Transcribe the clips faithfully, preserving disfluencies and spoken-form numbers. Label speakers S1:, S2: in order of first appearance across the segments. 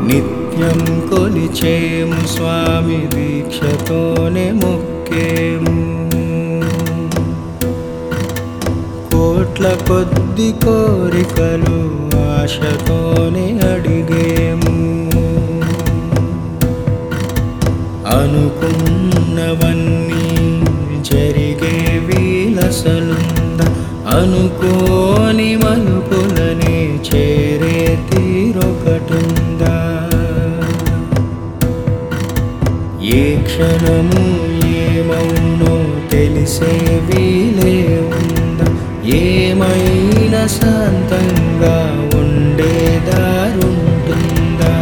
S1: నిత్యం కొలిచేము స్వామి దీక్షతోనే మొక్కేము కోట్ల కొద్ది కోరికలు ఆశతోనే అడిగేము అనుకున్నవన్నీ జరిగే వీలసలుంద అనుకోని మలుపులనే చేరే తీరొకటుందా ఏ క్షణము ఏమౌనో తెలిసే వీలే ఉందా ఏమైనా శాంతంగా ఉండే దారుంటుందా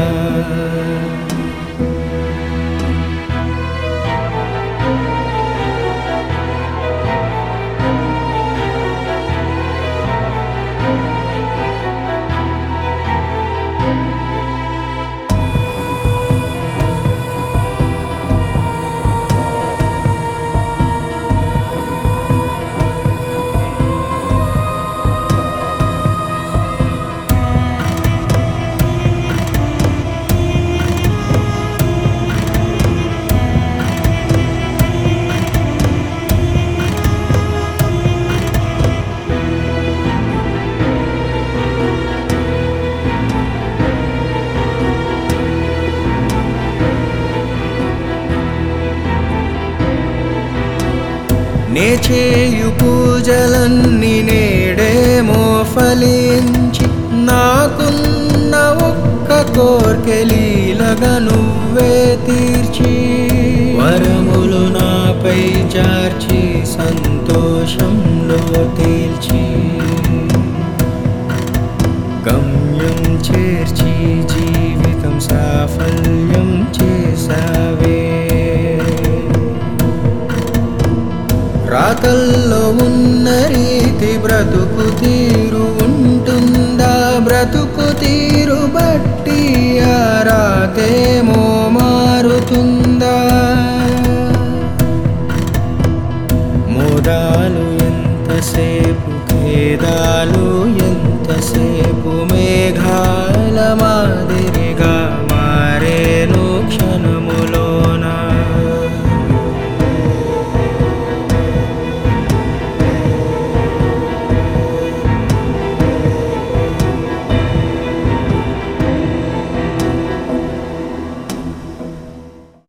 S1: నే చేయు పూజలన్నీ నేడేమో ఫలించి నాకున్న ఒక్క కోర్కెలీలగా నువ్వే తీర్చి వరములు నాపై చార్చి సంతోషంలో తేల్చి గమ్యం చేర్చి జీవితం సాఫల్యం చేసావే రాతల్లో ఉన్న రీతి బ్రతుకు తీరు ఉంటుందా బ్రతుకు తీరు బట్టి ఆ రాతేమో మారుతుందా మోదాలు ఎంతసేపు ఖేదాలు ఎంతసేపు మేఘాల మాదిరి